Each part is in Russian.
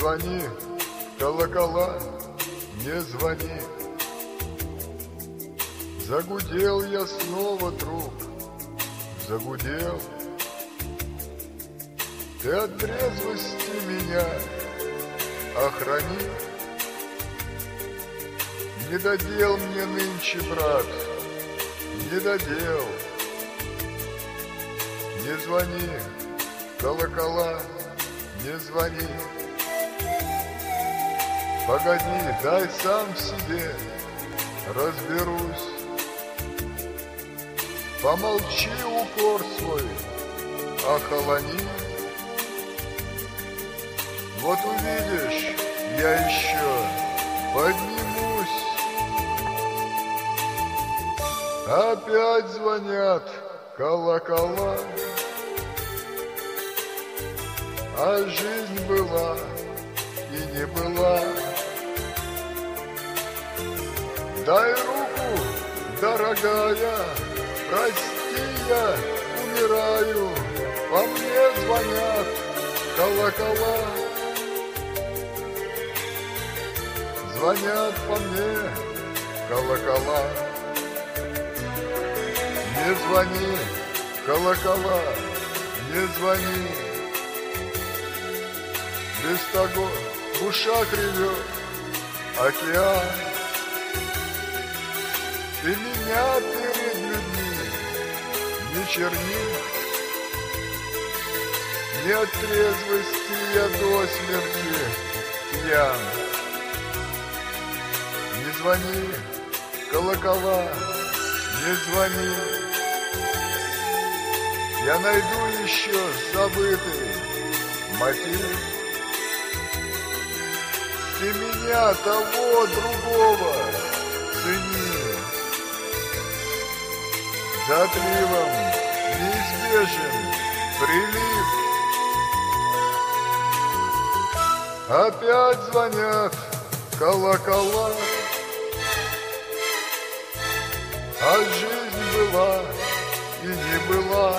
звони, колокола, не звони. Загудел я снова, друг, загудел. Ты от трезвости меня охрани. Не додел мне нынче, брат, не додел. Не звони, колокола, не звони. Погоди, дай сам себе разберусь. Помолчи, укор свой, охолони. Вот увидишь, я еще поднимусь. Опять звонят колокола, а жизнь была и не была. Дай руку, дорогая, прости, я умираю. По мне звонят колокола, звонят по мне колокола. Не звони, колокола, не звони. Без того в ушах ревет океан. Ты меня перед людьми не черни. Не от трезвости я до смерти пьян. Не звони, колокола, не звони. Я найду еще забытый мотив. Ты меня, того, другого цени. За отливом неизбежен прилив. Опять звонят колокола, а жизнь была и не была.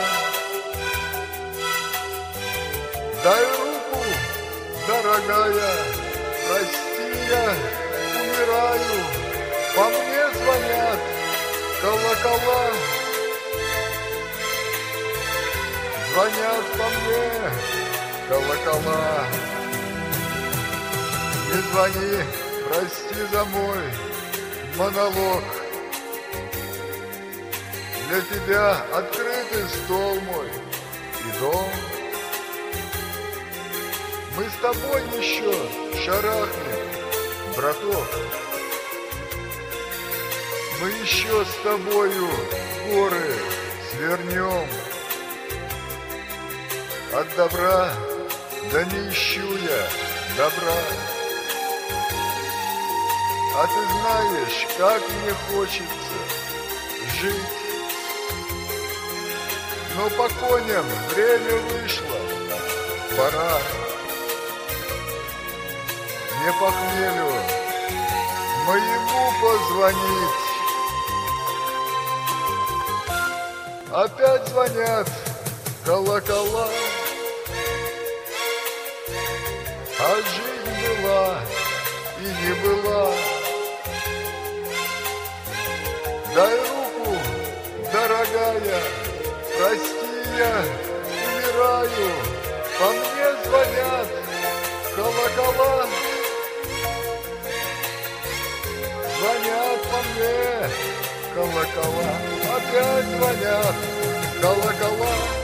Дай руку, дорогая, прости, я умираю. По мне звонят колокола, звонят по мне колокола. Не звони, прости за мой монолог. Для тебя открытый стол мой и дом. Мы с тобой еще шарахнем, браток. Мы еще с тобою горы свернем. От добра, да не ищу я добра. А ты знаешь, как мне хочется жить. Но по коням время вышло, пора. Не по хмелю моему позвонить. Опять звонят колокола, а жизнь была и не была. Дай руку, дорогая, прости, я умираю. По мне звонят колокола, звонят по мне колокола. Опять звонят колокола.